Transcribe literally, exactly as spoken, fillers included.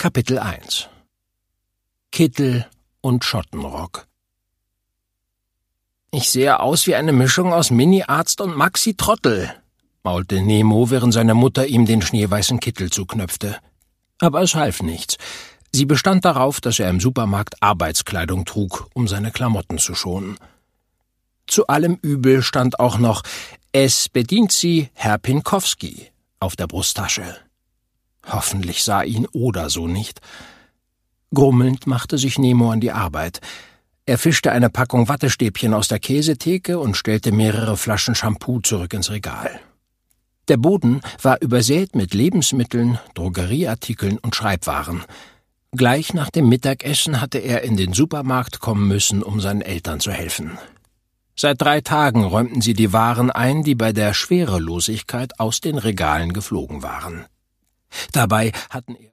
Kapitel eins Kittel und Schottenrock. »Ich sehe aus wie eine Mischung aus Mini-Arzt und Maxi-Trottel«, maulte Nemo, während seine Mutter ihm den schneeweißen Kittel zuknöpfte. Aber es half nichts. Sie bestand darauf, dass er im Supermarkt Arbeitskleidung trug, um seine Klamotten zu schonen. Zu allem Übel stand auch noch »Es bedient Sie Herr Pinkowski« auf der Brusttasche. Hoffentlich sah ihn Oda so nicht. Grummelnd machte sich Nemo an die Arbeit. Er fischte eine Packung Wattestäbchen aus der Käsetheke und stellte mehrere Flaschen Shampoo zurück ins Regal. Der Boden war übersät mit Lebensmitteln, Drogerieartikeln und Schreibwaren. Gleich nach dem Mittagessen hatte er in den Supermarkt kommen müssen, um seinen Eltern zu helfen. Seit drei Tagen räumten sie die Waren ein, die bei der Schwerelosigkeit aus den Regalen geflogen waren. Dabei hatten er